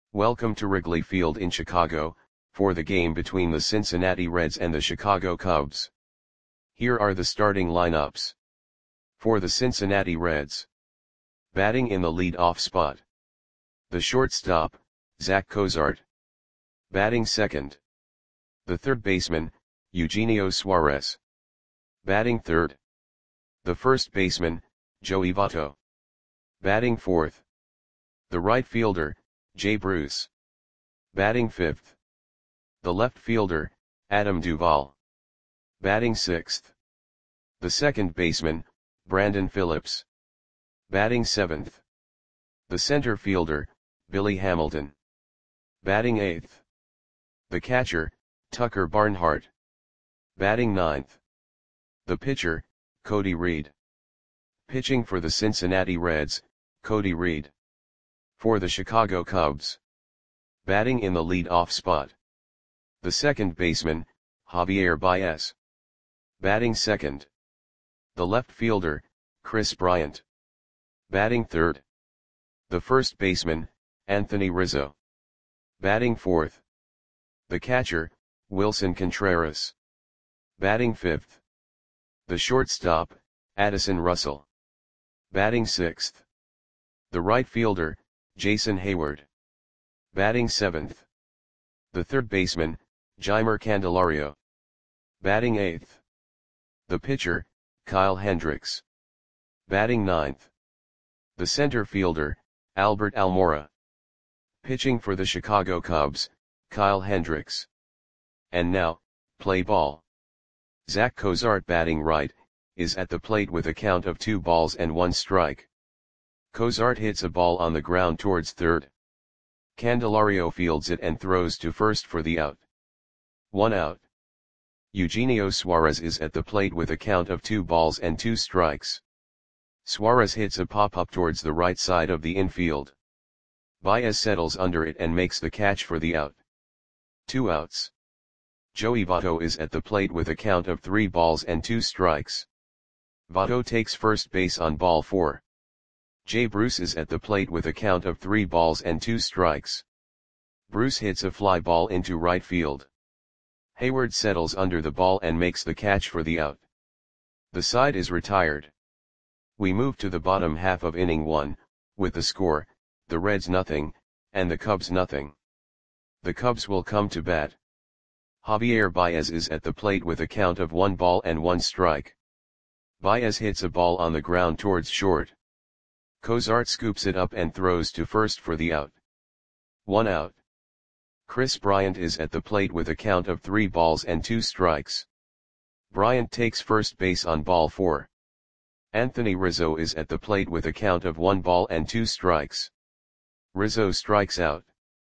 Welcome to Wrigley Field in Chicago, for the game between the Cincinnati Reds and the Chicago Cubs. Here are the starting lineups. For the Cincinnati Reds. Batting in the lead-off spot. The shortstop, Zach Cozart. Batting second. The third baseman, Eugenio Suarez. Batting third. The first baseman, Joey Votto. Batting fourth. The right fielder, Jay Bruce. Batting fifth. The left fielder, Adam Duvall. Batting sixth. The second baseman, Brandon Phillips. Batting seventh. The center fielder, Billy Hamilton. Batting eighth. The catcher, Tucker Barnhart. Batting ninth. The pitcher, Cody Reed. Pitching for the Cincinnati Reds, Cody Reed. For the Chicago Cubs. Batting in the lead-off spot. The second baseman, Javier Baez. Batting second. The left fielder, Kris Bryant. Batting third. The first baseman, Anthony Rizzo. Batting fourth. The catcher, Wilson Contreras. Batting fifth. The shortstop, Addison Russell. Batting sixth. The right fielder, Jason Heyward. Batting seventh. The third baseman, Jeimer Candelario. Batting eighth. The pitcher, Kyle Hendricks. Batting ninth. The center fielder, Albert Almora. Pitching for the Chicago Cubs, Kyle Hendricks. And now, play ball. Zach Cozart batting right, is at the plate with a count of 2 balls and 1 strike. Cozart hits a ball on the ground towards third. Candelario fields it and throws to first for the out. 1 out. Eugenio Suarez is at the plate with a count of 2 balls and 2 strikes. Suarez hits a pop-up towards the right side of the infield. Baez settles under it and makes the catch for the out. 2 outs. Joey Votto is at the plate with a count of 3 balls and 2 strikes. Votto takes first base on ball 4. Jay Bruce is at the plate with a count of 3 balls and 2 strikes. Bruce hits a fly ball into right field. Heyward settles under the ball and makes the catch for the out. The side is retired. We move to the bottom half of inning 1, with the score, the Reds nothing, and the Cubs nothing. The Cubs will come to bat. Javier Baez is at the plate with a count of 1 ball and 1 strike. Baez hits a ball on the ground towards short. Cozart scoops it up and throws to first for the out. 1 out. Kris Bryant is at the plate with a count of 3 balls and 2 strikes. Bryant takes first base on ball 4. Anthony Rizzo is at the plate with a count of 1 ball and 2 strikes. Rizzo strikes out.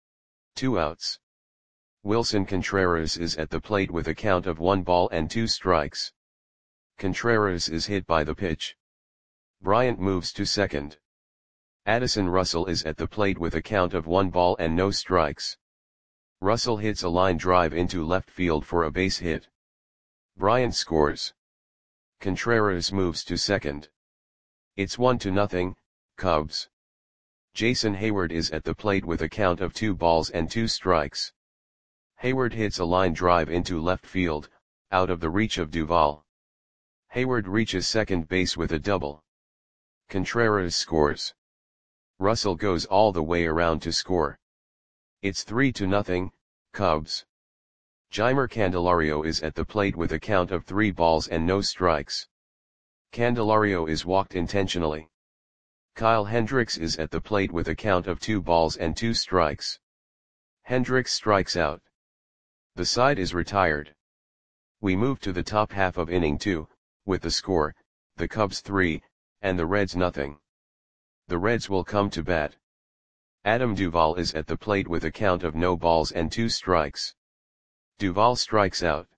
2 outs. Wilson Contreras is at the plate with a count of 1 ball and 2 strikes. Contreras is hit by the pitch. Bryant moves to second. Addison Russell is at the plate with a count of 1 ball and no strikes. Russell hits a line drive into left field for a base hit. Bryant scores. Contreras moves to second. It's 1-0, Cubs. Jason Heyward is at the plate with a count of 2 balls and 2 strikes. Heyward hits a line drive into left field, out of the reach of Duvall. Heyward reaches second base with a double. Contreras scores. Russell goes all the way around to score. It's 3-0, Cubs. Jeimer Candelario is at the plate with a count of 3 balls and no strikes. Candelario is walked intentionally. Kyle Hendricks is at the plate with a count of 2 balls and 2 strikes. Hendricks strikes out. The side is retired. We move to the top half of inning 2, with the score, the Cubs 3, and the Reds nothing. The Reds will come to bat. Adam Duvall is at the plate with a count of no balls and 2 strikes. Duvall strikes out.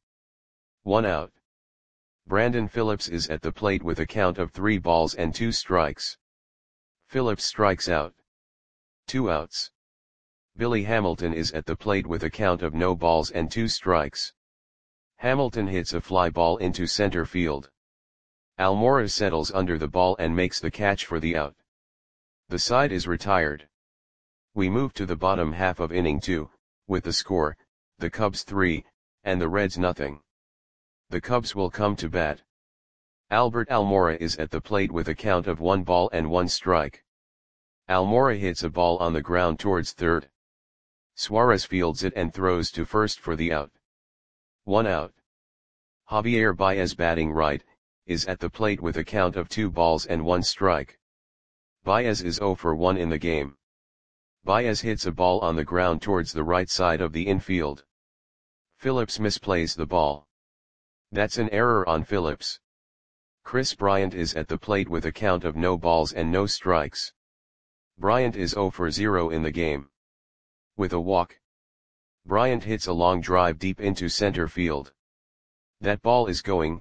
1 out. Brandon Phillips is at the plate with a count of 3 balls and 2 strikes. Phillips strikes out. 2 outs. Billy Hamilton is at the plate with a count of no balls and 2 strikes. Hamilton hits a fly ball into center field. Almora settles under the ball and makes the catch for the out. The side is retired. We move to the bottom half of inning 2, with the score, the Cubs 3, and the Reds nothing. The Cubs will come to bat. Albert Almora is at the plate with a count of 1 ball and 1 strike. Almora hits a ball on the ground towards third. Suarez fields it and throws to first for the out. 1 out. Javier Baez, batting right, is at the plate with a count of 2 balls and 1 strike. Baez is 0 for 1 in the game. Baez hits a ball on the ground towards the right side of the infield. Phillips misplays the ball. That's an error on Phillips. Chris Bryant is at the plate with a count of no balls and no strikes. Bryant is 0 for 0 in the game. With a walk, Bryant hits a long drive deep into center field. That ball is gone.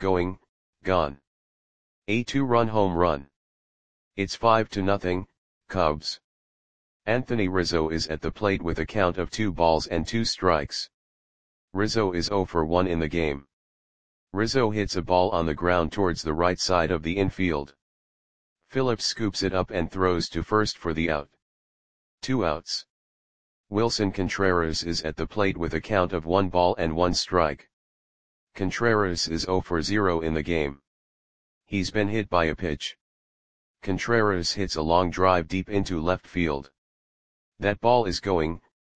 A 2-run home run. It's 5-0, Cubs. Anthony Rizzo is at the plate with a count of 2 balls and 2 strikes. Rizzo is 0 for 1 in the game. Rizzo hits a ball on the ground towards the right side of the infield. Phillips scoops it up and throws to first for the out. 2 outs. Wilson Contreras is at the plate with a count of 1 ball and 1 strike. Contreras is 0 for 0 in the game. He's been hit by a pitch. Contreras hits a long drive deep into left field. That ball is gone.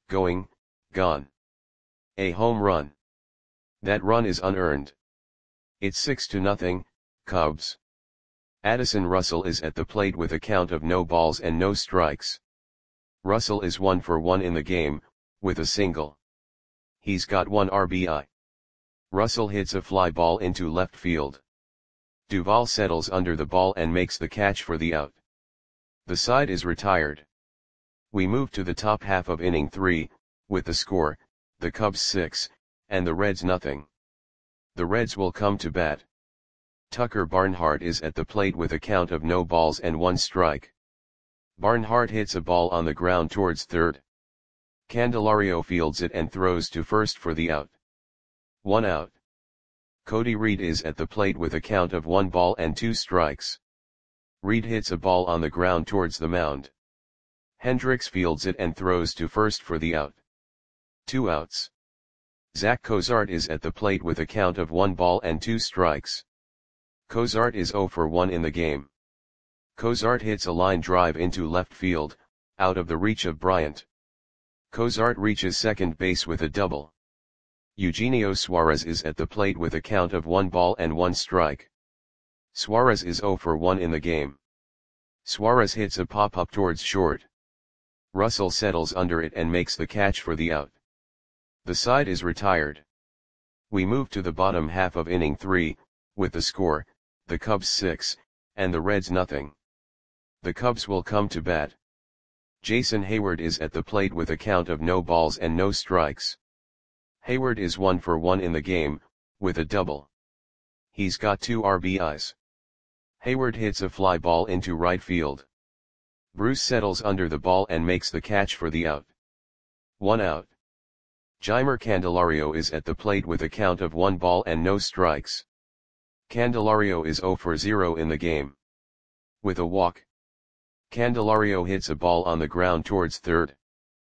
A home run. That run is unearned. It's 6-0, Cubs. Addison Russell is at the plate with a count of no balls and no strikes. Russell is 1 for 1 in the game, with a single. He's got 1 RBI. Russell hits a fly ball into left field. Duvall settles under the ball and makes the catch for the out. The side is retired. We move to the top half of inning 3, with the score, the Cubs 6, and the Reds nothing. The Reds will come to bat. Tucker Barnhart is at the plate with a count of no balls and 1 strike. Barnhart hits a ball on the ground towards third. Candelario fields it and throws to first for the out. 1 out. Cody Reed is at the plate with a count of 1 ball and 2 strikes. Reed hits a ball on the ground towards the mound. Hendricks fields it and throws to first for the out. 2 outs. Zach Cozart is at the plate with a count of 1 ball and 2 strikes. Cozart is 0 for 1 in the game. Cozart hits a line drive into left field, out of the reach of Bryant. Cozart reaches second base with a double. Eugenio Suarez is at the plate with a count of 1 ball and 1 strike. Suarez is 0 for 1 in the game. Suarez hits a pop-up towards short. Russell settles under it and makes the catch for the out. The side is retired. We move to the bottom half of inning 3, with the score, the Cubs 6, and the Reds nothing. The Cubs will come to bat. Jason Hayward is at the plate with a count of no balls and no strikes. Hayward is 1 for 1 in the game, with a double. He's got 2 RBIs. Hayward hits a fly ball into right field. Bruce settles under the ball and makes the catch for the out. 1 out. Jeimer Candelario is at the plate with a count of 1 ball and no strikes. Candelario is 0 for 0 in the game. With a walk, Candelario hits a ball on the ground towards third.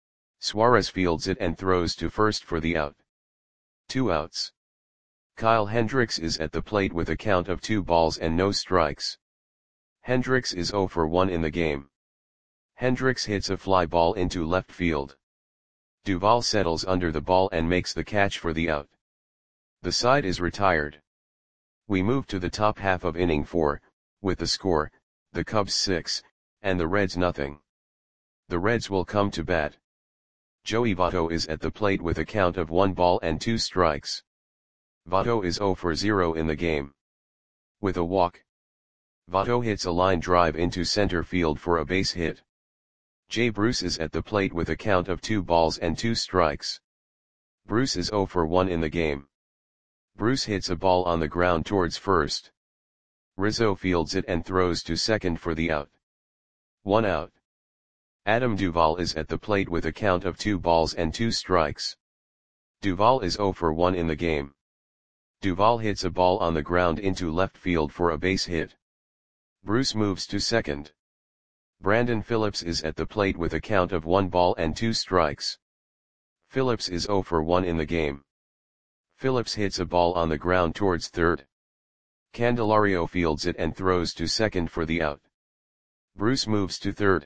Suarez fields it and throws to first for the out. 2 outs. Kyle Hendricks is at the plate with a count of 2 balls and no strikes. Hendricks is 0 for 1 in the game. Hendricks hits a fly ball into left field. Duvall settles under the ball and makes the catch for the out. The side is retired. We move to the top half of inning 4, with the score, the Cubs 6, and the Reds nothing. The Reds will come to bat. Joey Votto is at the plate with a count of 1 ball and 2 strikes. Votto is 0 for 0 in the game. With a walk, Votto hits a line drive into center field for a base hit. Jay Bruce is at the plate with a count of 2 balls and 2 strikes. Bruce is 0 for 1 in the game. Bruce hits a ball on the ground towards first. Rizzo fields it and throws to second for the out. 1 out. Adam Duvall is at the plate with a count of 2 balls and 2 strikes. Duvall is 0 for 1 in the game. Duvall hits a ball on the ground into left field for a base hit. Bruce moves to second. Brandon Phillips is at the plate with a count of 1 ball and 2 strikes. Phillips is 0 for 1 in the game. Phillips hits a ball on the ground towards third. Candelario fields it and throws to second for the out. Bruce moves to third.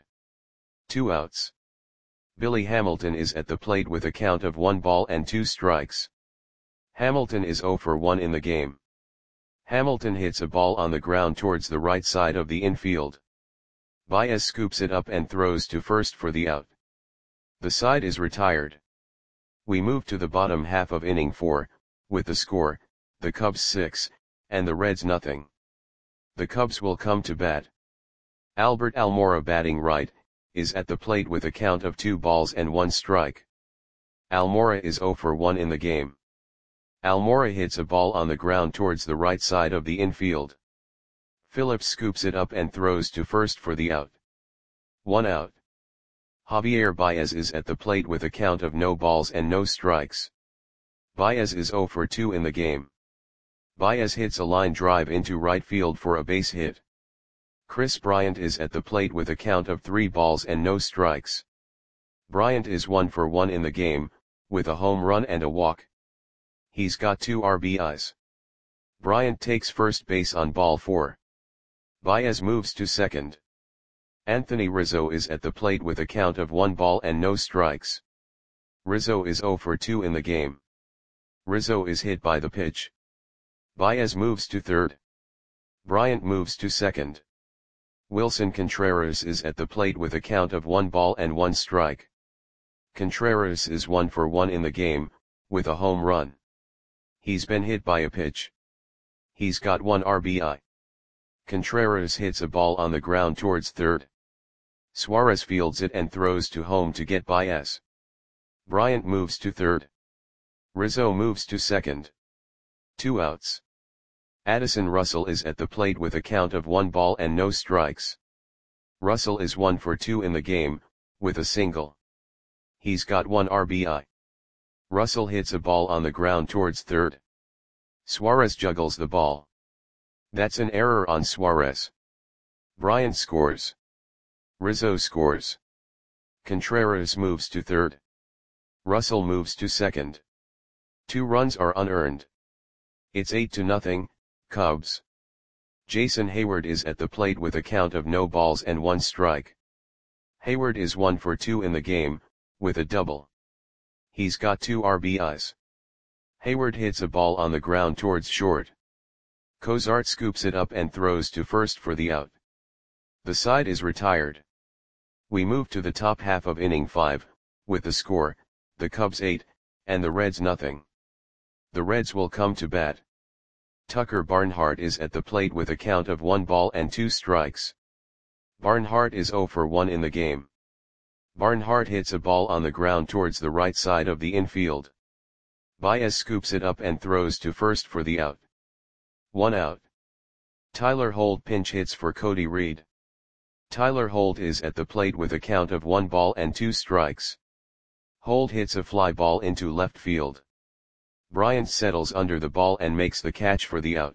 2 outs. Billy Hamilton is at the plate with a count of 1 ball and 2 strikes. Hamilton is 0 for 1 in the game. Hamilton hits a ball on the ground towards the right side of the infield. Baez scoops it up and throws to first for the out. The side is retired. We move to the bottom half of inning 4, with the score, the Cubs 6, and the Reds nothing. The Cubs will come to bat. Albert Almora batting right, is at the plate with a count of 2 balls and 1 strike. Almora is 0 for 1 in the game. Almora hits a ball on the ground towards the right side of the infield. Phillips scoops it up and throws to first for the out. 1 out. Javier Baez is at the plate with a count of no balls and no strikes. Baez is 0 for 2 in the game. Baez hits a line drive into right field for a base hit. Chris Bryant is at the plate with a count of 3 balls and no strikes. Bryant is 1 for 1 in the game, with a home run and a walk. He's got 2 RBIs. Bryant takes first base on ball 4. Baez moves to second. Anthony Rizzo is at the plate with a count of 1 ball and no strikes. Rizzo is 0 for 2 in the game. Rizzo is hit by the pitch. Baez moves to third. Bryant moves to second. Wilson Contreras is at the plate with a count of 1 ball and 1 strike. Contreras is 1 for 1 in the game, with a home run. He's been hit by a pitch. He's got 1 RBI. Contreras hits a ball on the ground towards third. Suarez fields it and throws to home to get Baez. Bryant moves to third. Rizzo moves to second. 2 outs. Addison Russell is at the plate with a count of 1 ball and no strikes. Russell is 1 for 2 in the game, with a single. He's got 1 RBI. Russell hits a ball on the ground towards third. Suarez juggles the ball. That's an error on Suarez. Bryant scores. Rizzo scores. Contreras moves to third. Russell moves to second. 2 runs are unearned. It's 8-0, Cubs. Jason Hayward is at the plate with a count of no balls and 1 strike. Hayward is 1 for 2 in the game, with a double. He's got 2 RBIs. Hayward hits a ball on the ground towards short. Cozart scoops it up and throws to first for the out. The side is retired. We move to the top half of inning 5, with the score, the Cubs 8, and the Reds nothing. The Reds will come to bat. Tucker Barnhart is at the plate with a count of 1 ball and 2 strikes. Barnhart is 0 for 1 in the game. Barnhart hits a ball on the ground towards the right side of the infield. Baez scoops it up and throws to first for the out. 1 out. Tyler Holt pinch hits for Cody Reed. Tyler Holt is at the plate with a count of 1 ball and 2 strikes. Holt hits a fly ball into left field. Bryant settles under the ball and makes the catch for the out.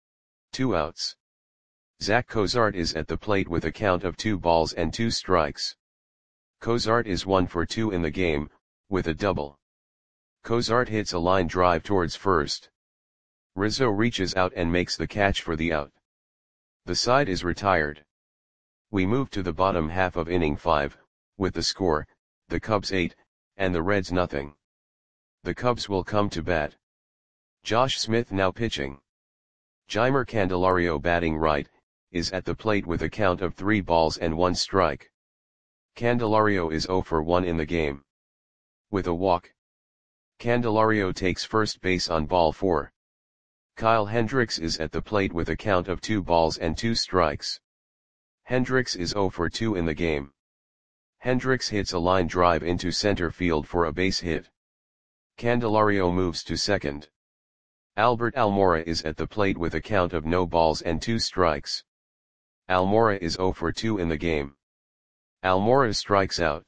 2 outs. Zach Cozart is at the plate with a count of 2 balls and 2 strikes. Cozart is 1 for 2 in the game, with a double. Cozart hits a line drive towards first. Rizzo reaches out and makes the catch for the out. The side is retired. We move to the bottom half of inning 5, with the score, the Cubs 8, and the Reds nothing. The Cubs will come to bat. Josh Smith now pitching. Jeimer Candelario batting right, is at the plate with a count of 3 balls and 1 strike. Candelario is 0 for 1 in the game. With a walk. Candelario takes first base on ball 4. Kyle Hendricks is at the plate with a count of 2 balls and 2 strikes. Hendricks is 0 for 2 in the game. Hendricks hits a line drive into center field for a base hit. Candelario moves to second. Albert Almora is at the plate with a count of no balls and 2 strikes. Almora is 0 for 2 in the game. Almora strikes out.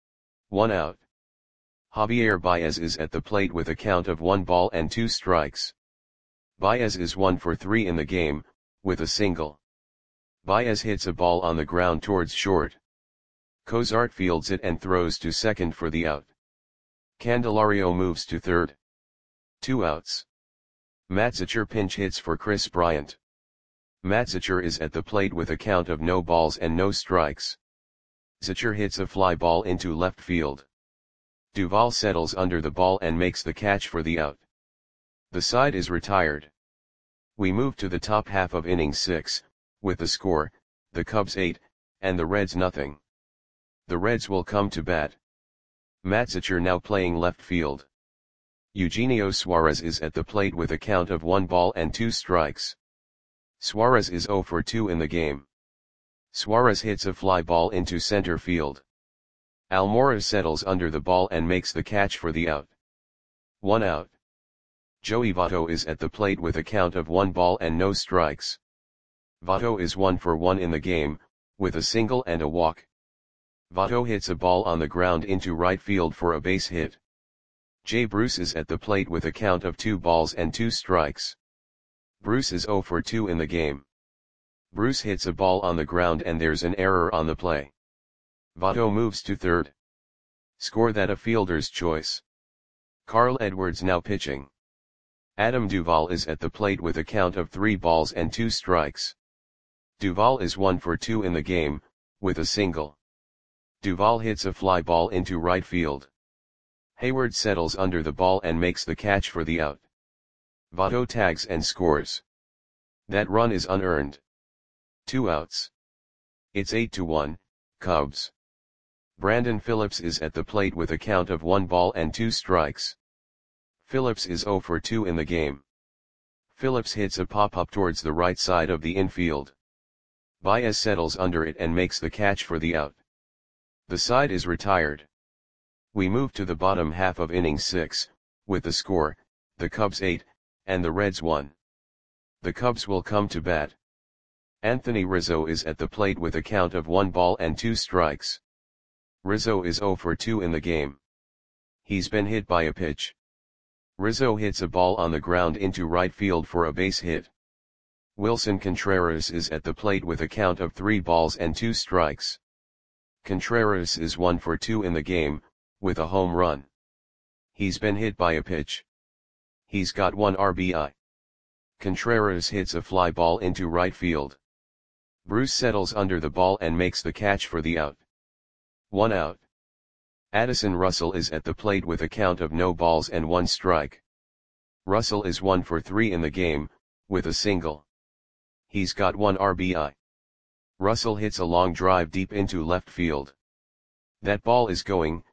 1 out. Javier Baez is at the plate with a count of 1 ball and 2 strikes. Baez is 1 for 3 in the game, with a single. Baez hits a ball on the ground towards short. Cozart fields it and throws to second for the out. Candelario moves to third. 2 outs. Matzicher pinch hits for Chris Bryant. Matzicher is at the plate with a count of no balls and no strikes. Zicher hits a fly ball into left field. Duvall settles under the ball and makes the catch for the out. The side is retired. We move to the top half of inning 6, with the score, the Cubs 8, and the Reds nothing. The Reds will come to bat. Matzicher now playing left field. Eugenio Suarez is at the plate with a count of 1 ball and 2 strikes. Suarez is 0 for 2 in the game. Suarez hits a fly ball into center field. Almora settles under the ball and makes the catch for the out. 1 out. Joey Votto is at the plate with a count of 1 ball and no strikes. Votto is 1 for 1 in the game, with a single and a walk. Votto hits a ball on the ground into right field for a base hit. Jay Bruce is at the plate with a count of 2 balls and 2 strikes. Bruce is 0 for 2 in the game. Bruce hits a ball on the ground and there's an error on the play. Votto moves to third. Score that a fielder's choice. Carl Edwards now pitching. Adam Duvall is at the plate with a count of 3 balls and 2 strikes. Duvall is 1 for 2 in the game, with a single. Duvall hits a fly ball into right field. Hayward settles under the ball and makes the catch for the out. Votto tags and scores. That run is unearned. 2 outs. It's 8-1, Cubs. Brandon Phillips is at the plate with a count of 1 ball and 2 strikes. Phillips is 0 for 2 in the game. Phillips hits a pop-up towards the right side of the infield. Baez settles under it and makes the catch for the out. The side is retired. We move to the bottom half of inning 6, with the score, the Cubs 8, and the Reds 1. The Cubs will come to bat. Anthony Rizzo is at the plate with a count of 1 ball and 2 strikes. Rizzo is 0 for 2 in the game. He's been hit by a pitch. Rizzo hits a ball on the ground into right field for a base hit. Wilson Contreras is at the plate with a count of 3 balls and 2 strikes. Contreras is 1 for 2 in the game, with a home run. He's been hit by a pitch. He's got 1 RBI. Contreras hits a fly ball into right field. Bruce settles under the ball and makes the catch for the out. 1 out. Addison Russell is at the plate with a count of no balls and 1 strike. Russell is 1 for 3 in the game, with a single. He's got 1 RBI. Russell hits a long drive deep into left field. That ball is gone.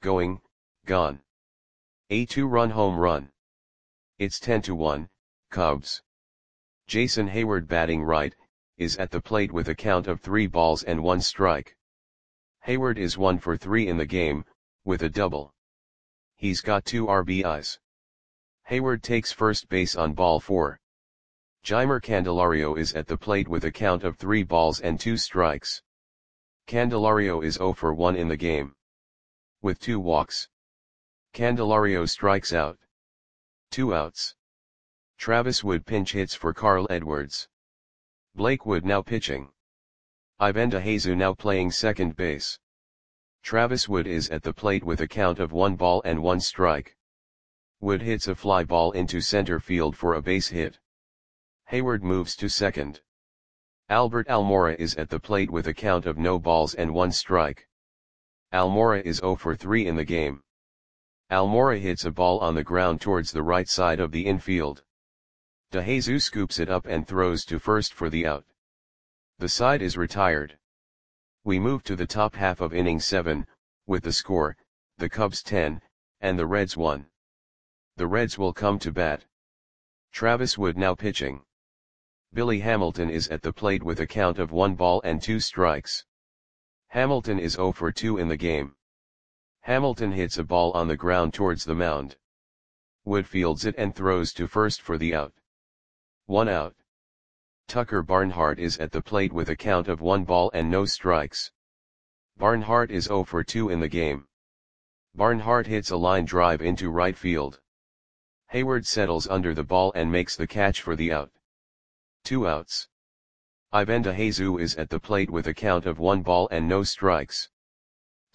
A 2-run home run. It's 10-1, Cubs. Jason Hayward batting right, is at the plate with a count of 3 balls and 1 strike. Hayward is 1 for 3 in the game, with a double. He's got 2 RBIs. Hayward takes first base on ball 4. Jeimer Candelario is at the plate with a count of 3 balls and 2 strikes. Candelario is 0 for 1 in the game. With 2 walks. Candelario strikes out. 2 outs. Travis Wood pinch hits for Carl Edwards. Blake Wood now pitching. Ivan DeJesus now playing second base. Travis Wood is at the plate with a count of 1 ball and 1 strike. Wood hits a fly ball into center field for a base hit. Hayward moves to second. Albert Almora is at the plate with a count of no balls and 1 strike. Almora is 0 for 3 in the game. Almora hits a ball on the ground towards the right side of the infield. DeJesus scoops it up and throws to first for the out. The side is retired. We move to the top half of inning 7, with the score, the Cubs 10, and the Reds 1. The Reds will come to bat. Travis Wood now pitching. Billy Hamilton is at the plate with a count of 1 ball and 2 strikes. Hamilton is 0 for 2 in the game. Hamilton hits a ball on the ground towards the mound. Wood fields it and throws to first for the out. 1 out. Tucker Barnhart is at the plate with a count of 1 ball and no strikes. Barnhart is 0 for 2 in the game. Barnhart hits a line drive into right field. Hayward settles under the ball and makes the catch for the out. 2 outs. Ivan DeJesus is at the plate with a count of 1 ball and no strikes.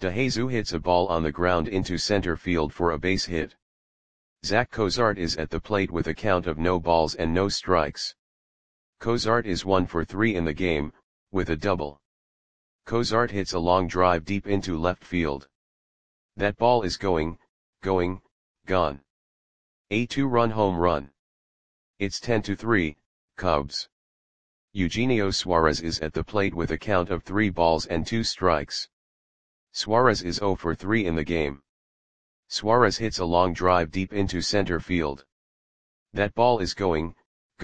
DeJesus hits a ball on the ground into center field for a base hit. Zach Cozart is at the plate with a count of no balls and no strikes. Cozart is 1 for 3 in the game, with a double. Cozart hits a long drive deep into left field. That ball is going, gone. A 2-run home run. It's 10-3, Cubs. Eugenio Suarez is at the plate with a count of 3 balls and 2 strikes. Suarez is 0 for 3 in the game. Suarez hits a long drive deep into center field. That ball is going,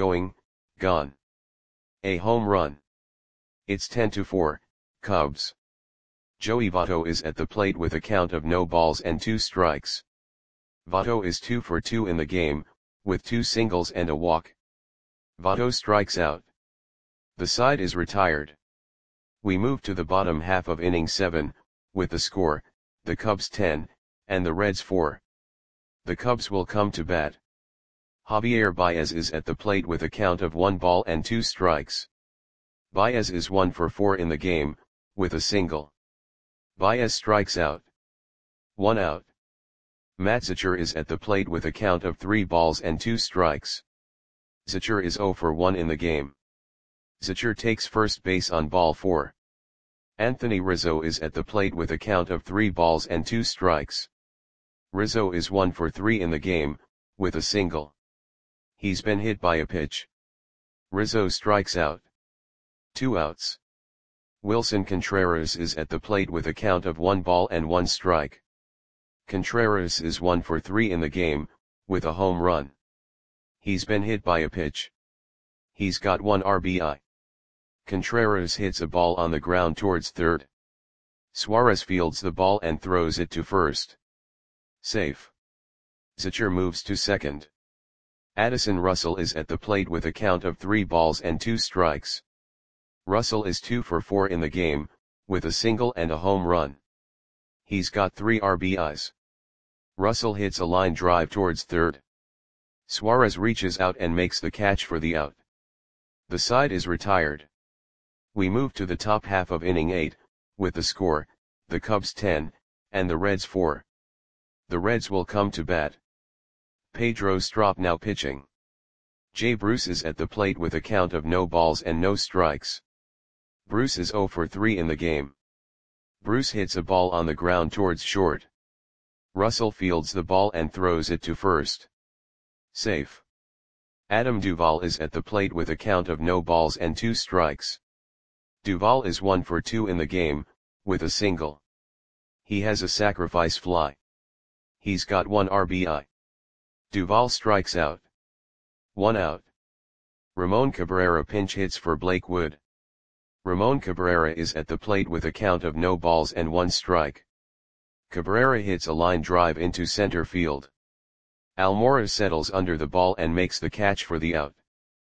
gone. A home run. It's 10-4, Cubs. Joey Votto is at the plate with a count of no balls and 2 strikes. Votto is 2 for 2 in the game, with 2 singles and a walk. Votto strikes out. The side is retired. We move to the bottom half of inning 7, with the score, the Cubs 10, and the Reds 4. The Cubs will come to bat. Javier Baez is at the plate with a count of 1 ball and 2 strikes. Baez is 1 for 4 in the game, with a single. Baez strikes out. 1 out. Matt Zachor is at the plate with a count of 3 balls and 2 strikes. Zachor is 0 for 1 in the game. Zachor takes first base on ball 4. Anthony Rizzo is at the plate with a count of 3 balls and 2 strikes. Rizzo is 1 for 3 in the game, with a single. He's been hit by a pitch. Rizzo strikes out. 2 outs. Wilson Contreras is at the plate with a count of 1 ball and 1 strike. Contreras is 1 for 3 in the game, with a home run. He's been hit by a pitch. He's got 1 RBI. Contreras hits a ball on the ground towards third. Suarez fields the ball and throws it to first. Safe. Zachor moves to second. Addison Russell is at the plate with a count of 3 balls and 2 strikes. Russell is 2 for 4 in the game, with a single and a home run. He's got 3 RBIs. Russell hits a line drive towards third. Suarez reaches out and makes the catch for the out. The side is retired. We move to the top half of inning 8, with the score, the Cubs 10, and the Reds 4. The Reds will come to bat. Pedro Strop now pitching. Jay Bruce is at the plate with a count of no balls and no strikes. Bruce is 0 for 3 in the game. Bruce hits a ball on the ground towards short. Russell fields the ball and throws it to first. Safe. Adam Duvall is at the plate with a count of no balls and 2 strikes. Duvall is 1 for 2 in the game, with a single. He has a sacrifice fly. He's got 1 RBI. Duvall strikes out. 1 out. Ramon Cabrera pinch hits for Blake Wood. Ramon Cabrera is at the plate with a count of no balls and 1 strike. Cabrera hits a line drive into center field. Almora settles under the ball and makes the catch for the out.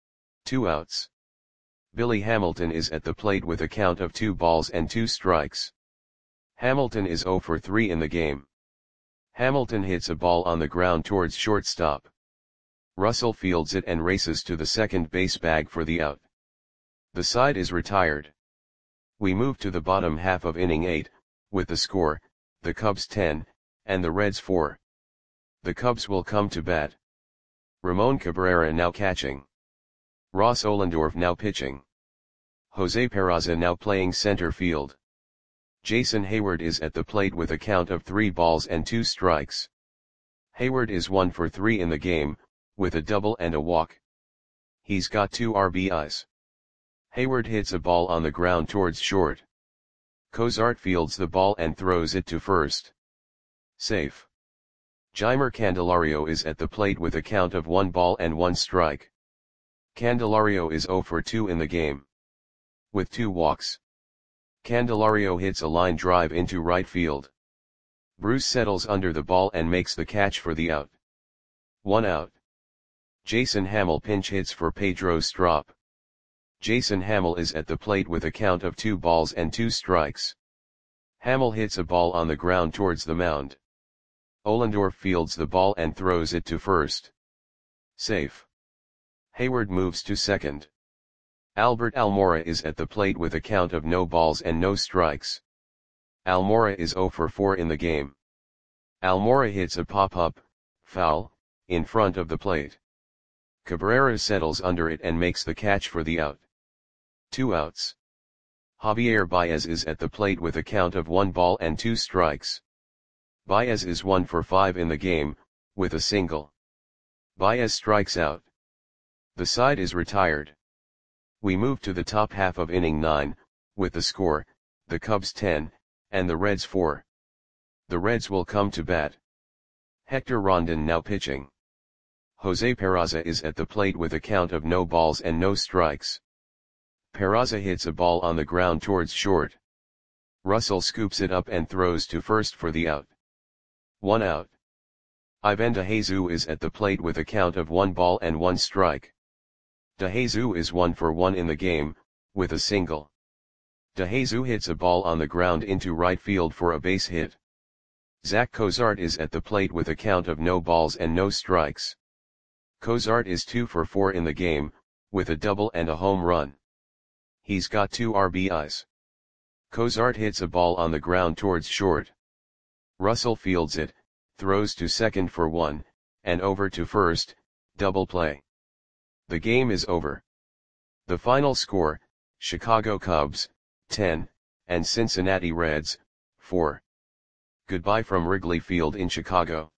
2 outs. Billy Hamilton is at the plate with a count of 2 balls and 2 strikes. Hamilton is 0 for 3 in the game. Hamilton hits a ball on the ground towards shortstop. Russell fields it and races to the second base bag for the out. The side is retired. We move to the bottom half of inning 8, with the score, the Cubs 10, and the Reds 4. The Cubs will come to bat. Ramon Cabrera now catching. Ross Ohlendorf now pitching. Jose Peraza now playing center field. Jason Hayward is at the plate with a count of 3 balls and 2 strikes. Hayward is 1 for 3 in the game, with a double and a walk. He's got 2 RBIs. Hayward hits a ball on the ground towards short. Cozart fields the ball and throws it to first. Safe. Jeimer Candelario is at the plate with a count of 1 ball and 1 strike. Candelario is 0 for 2 in the game. With 2 walks. Candelario hits a line drive into right field. Bruce settles under the ball and makes the catch for the out. 1 out. Jason Hammel pinch hits for Pedro Strop. Jason Hammel is at the plate with a count of 2 balls and 2 strikes. Hammel hits a ball on the ground towards the mound. Ohlendorf fields the ball and throws it to first. Safe. Hayward moves to second. Albert Almora is at the plate with a count of no balls and no strikes. Almora is 0 for 4 in the game. Almora hits a pop-up, foul, in front of the plate. Cabrera settles under it and makes the catch for the out. 2 outs. Javier Baez is at the plate with a count of 1 ball and 2 strikes. Baez is 1 for 5 in the game, with a single. Baez strikes out. The side is retired. We move to the top half of inning 9, with the score, the Cubs 10, and the Reds 4. The Reds will come to bat. Hector Rondon now pitching. Jose Peraza is at the plate with a count of no balls and no strikes. Peraza hits a ball on the ground towards short. Russell scoops it up and throws to first for the out. 1 out. Ivan DeJesus is at the plate with a count of 1 ball and 1 strike. DeJesus is 1 for 1 in the game, with a single. DeJesus hits a ball on the ground into right field for a base hit. Zach Cozart is at the plate with a count of no balls and no strikes. Cozart is 2 for 4 in the game, with a double and a home run. He's got 2 RBIs. Cozart hits a ball on the ground towards short. Russell fields it, throws to second for 1, and over to first, double play. The game is over. The final score, Chicago Cubs, 10, and Cincinnati Reds, 4. Goodbye from Wrigley Field in Chicago.